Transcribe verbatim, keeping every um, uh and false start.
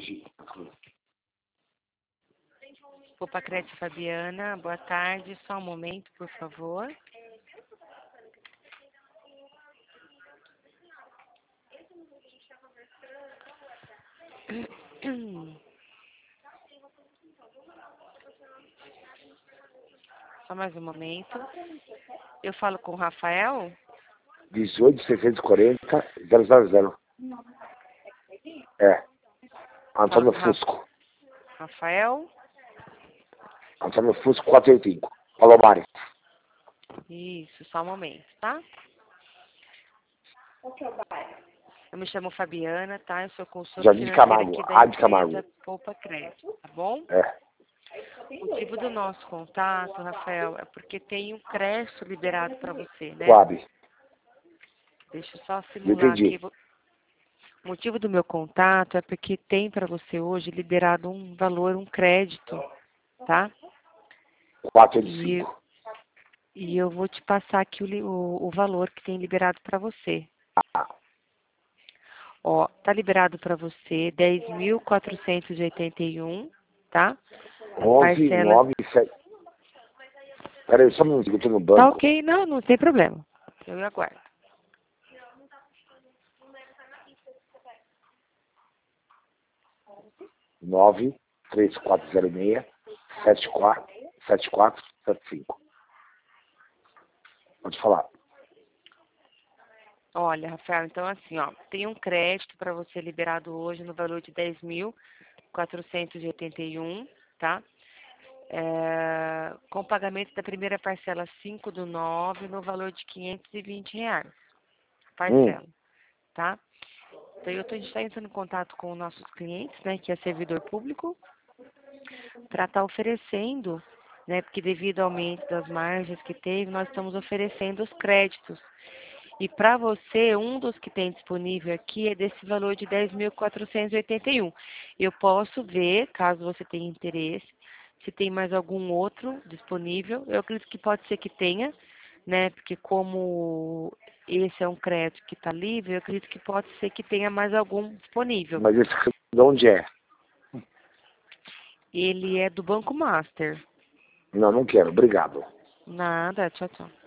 hoje. Poupa Crédito Fabiana, boa tarde. Só um momento, por favor. Só mais um momento. Eu falo com o Rafael? dezoito, seiscentos e quarenta, zero zero zero. É. Antônio Ra- Fusco. Rafael? Antônio Fusco, quatrocentos e oitenta e cinco. Palomares. Isso, só um momento, tá? Eu me chamo Fabiana, tá? Eu sou consultora Jardim de financeira Camargo. aqui da A de Camargo. empresa Poupa Crédito, tá bom? É. O motivo do nosso contato, Rafael, é porque tem um crédito liberado para você, né? Coab. Deixa eu só Não simular entendi. aqui. O motivo do meu contato é porque tem para você hoje liberado um valor, um crédito, tá? quatrocentos e oitenta e E, cinco. e eu vou te passar aqui o, li- o, o valor que tem liberado para você. Ó, tá liberado para você dez mil quatrocentos e oitenta e um, tá? As onze, parcelas. nove, sete. Peraí, só um minutinho, eu tô no Tá banco. ok? Não, não tem problema. Eu aguardo. nove, três quatro zero seis, sete quatro, sete quatro sete cinco. Pode falar. Olha, Rafael, então assim, ó, tem um crédito para você liberado hoje no valor de dez mil quatrocentos e oitenta e um, tá? É, com pagamento da primeira parcela cinco do nove no valor de quinhentos e vinte reais. Hum. Parcela, tá? Então, eu tô, a gente está entrando em contato com os nossos clientes, né, que é servidor público, para estar oferecendo, né, porque devido ao aumento das margens que teve, nós estamos oferecendo os créditos. E para você, um dos que tem disponível aqui é desse valor de dez mil quatrocentos e oitenta e um. Eu posso ver, caso você tenha interesse, se tem mais algum outro disponível. Eu acredito que pode ser que tenha, né? Porque como esse é um crédito que está livre, eu acredito que pode ser que tenha mais algum disponível. Mas esse de onde é? Ele é do Banco Master. Não, não quero. Obrigado. Nada, tchau, tchau.